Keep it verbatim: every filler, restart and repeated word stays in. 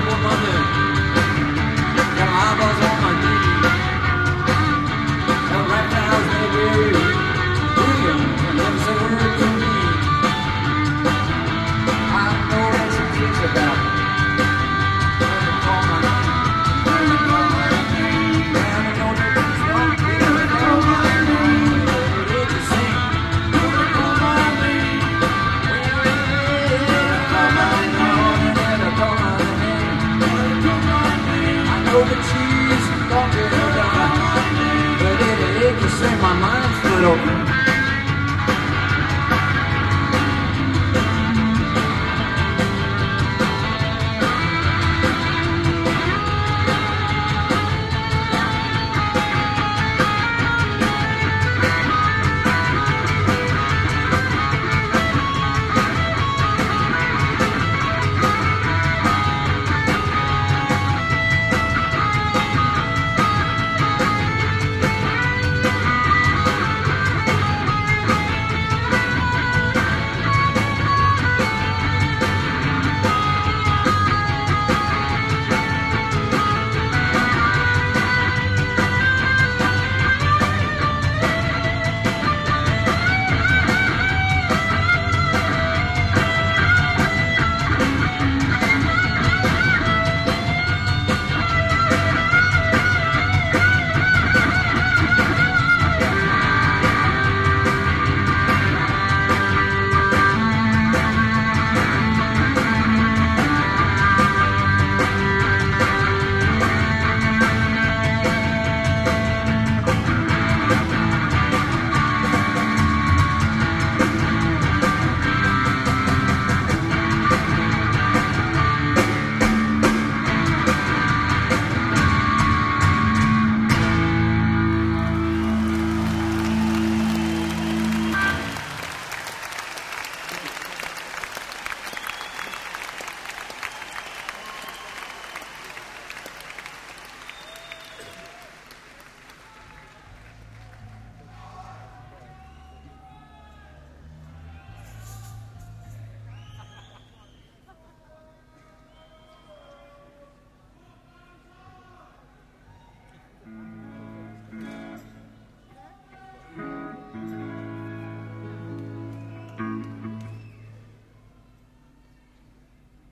crippled mother. Got my eyeballs on my knees. And right now is no weary. William never said a word to me. I know that she thinks about me. Never call my name. Never call my name. And I know that she's don't never call my name. Never did you sing. Never call my name. Never call my name. Never call my name. Never call my name. I know that she's talking about me. But it ain't to say my mind's split open.